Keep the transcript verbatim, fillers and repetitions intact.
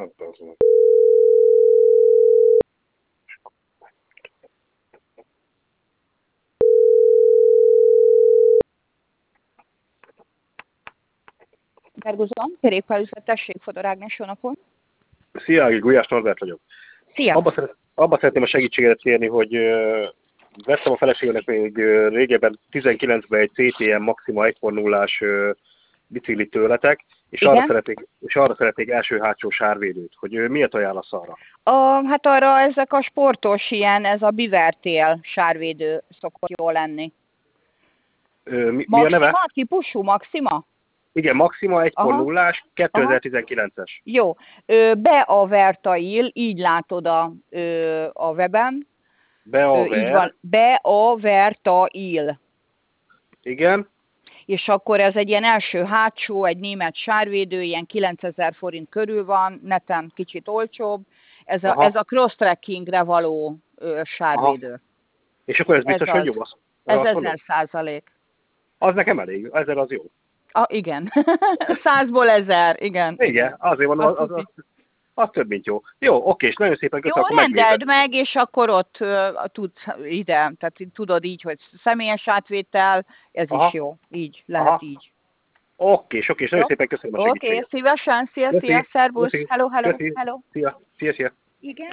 Berguzon, kerékpárüzlet, tessék, Fodor Ágnes, jó napot. Szia, Ági, Gulyás Norbert vagyok. Szia! Abba, szeret, abba szeretném a segítséget kérni, hogy uh, vettem a feleségemnek még uh, régebben tizenkilencben egy cé té em Maxima egy pont nullás uh, biciklit tőletek, és arra, szeretnék, és arra szeretnék első-hátsó sárvédőt, hogy uh, miért ajánlasz arra? A, hát arra ezek a sportos ilyen, ez a Bivertél sárvédő szokott jól lenni. Uh, mi, Maxima mi a neve? típusú, Maxima? Igen, Maxima egy pont nullás, kétezer-tizenkilences. Jó. Be a Vertail, így látod a, a weben. Be a Ver. Így van. Be a Vertail. Igen. És akkor ez egy ilyen első-hátsó, egy német sárvédő, ilyen kilencezer forint körül van, neten kicsit olcsóbb. Ez a, ez a cross-trackingre való ö, sárvédő. Aha. És akkor ez biztos, ez hogy jó? Az, ez ezer százalék. Az nekem elég, ezer az jó. Ah, igen. Százból ezer, igen. Igen, azért van, az, az, az, az több, mint jó. Jó, oké, és nagyon szépen köszönöm. Jó, rendeld meg, és akkor ott uh, tudsz ide, tehát tudod így, hogy személyes átvétel, ez Aha. is jó, így, lehet Aha. így. Oké, és oké, és nagyon szépen köszönöm a segítséget. Oké, szívesen, szia, szia, szervusz, hello, hello, Köszi. hello. Szia, szia, szia. Igen.